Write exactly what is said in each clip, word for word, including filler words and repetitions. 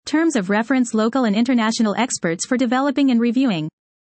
Terms of reference: local and international experts for developing and reviewing.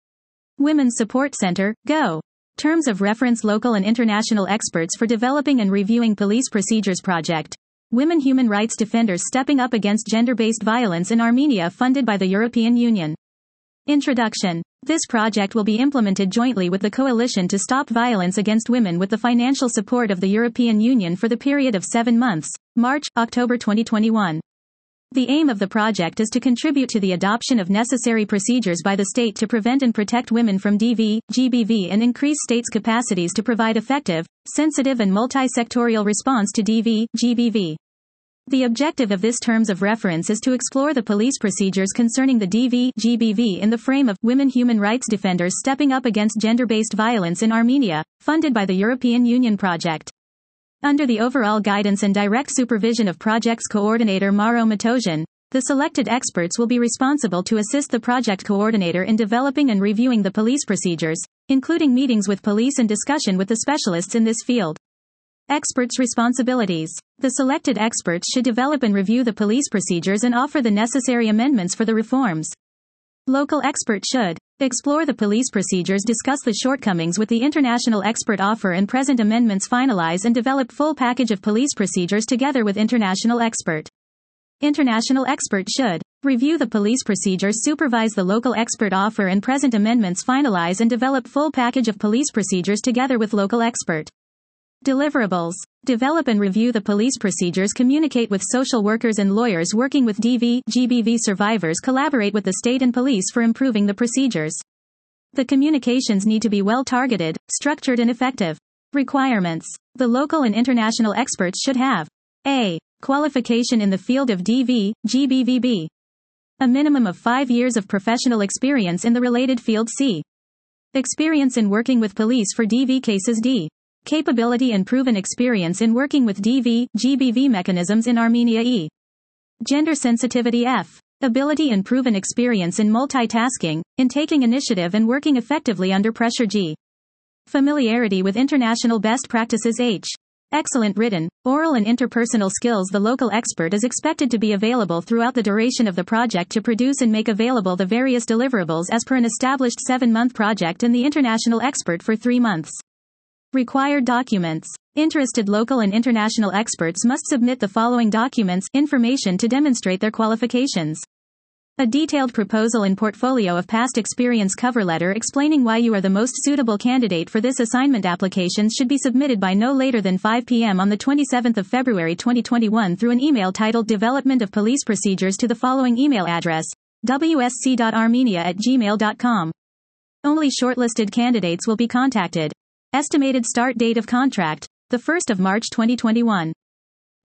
Women's Support Center, Go. Terms of reference: local and international experts for developing and reviewing police procedures project. Women human rights defenders stepping up against gender-based violence in Armenia, funded by the European Union. Introduction. This project will be implemented jointly with the Coalition to Stop Violence Against Women with the financial support of the European Union for the period of seven months, March-October twenty twenty-one. The aim of the project is to contribute to the adoption of necessary procedures by the state to prevent and protect women from D V, G B V and increase states' capacities to provide effective, sensitive and multi-sectorial response to D V, G B V. The objective of this terms of reference is to explore the police procedures concerning the D V, G B V in the frame of Women Human Rights Defenders Stepping Up Against Gender-Based Violence in Armenia, funded by the European Union project. Under the overall guidance and direct supervision of project's coordinator Maro Matosian, the selected experts will be responsible to assist the project coordinator in developing and reviewing the police procedures, including meetings with police and discussion with the specialists in this field. Experts' responsibilities. The selected experts should develop and review the police procedures and offer the necessary amendments for the reforms. Local experts should explore the police procedures, discuss the shortcomings with the international expert, offer and present amendments, finalize and develop full package of police procedures together with international expert. International expert should review the police procedures, supervise the local expert, offer and present amendments, finalize and develop full package of police procedures together with local expert. Deliverables. Develop and review the police procedures, communicate with social workers and lawyers working with D V, G B V survivors, collaborate with the state and police for improving the procedures. The communications need to be well targeted, structured and effective. Requirements. The local and international experts should have a. Qualification in the field of D V, G B V B. A minimum of five years of professional experience in the related field. C. Experience in working with police for D V cases. D. Capability and proven experience in working with D V, G B V mechanisms in Armenia. E. Gender sensitivity. F. Ability and proven experience in multitasking, in taking initiative and working effectively under pressure. G. Familiarity with international best practices. H. Excellent written, oral and interpersonal skills. The local expert is expected to be available throughout the duration of the project to produce and make available the various deliverables as per an established seven-month project, and the international expert for three months. Required documents. Interested local and international experts must submit the following documents, information to demonstrate their qualifications. A detailed proposal and portfolio of past experience. Cover letter explaining why you are the most suitable candidate for this assignment. Applications should be submitted by no later than five p m on the twenty-seventh of February twenty twenty-one through an email titled Development of Police Procedures to the following email address: w s c dot armenia at gmail dot com. Only shortlisted candidates will be contacted. Estimated start date of contract: the first of March twenty twenty-one.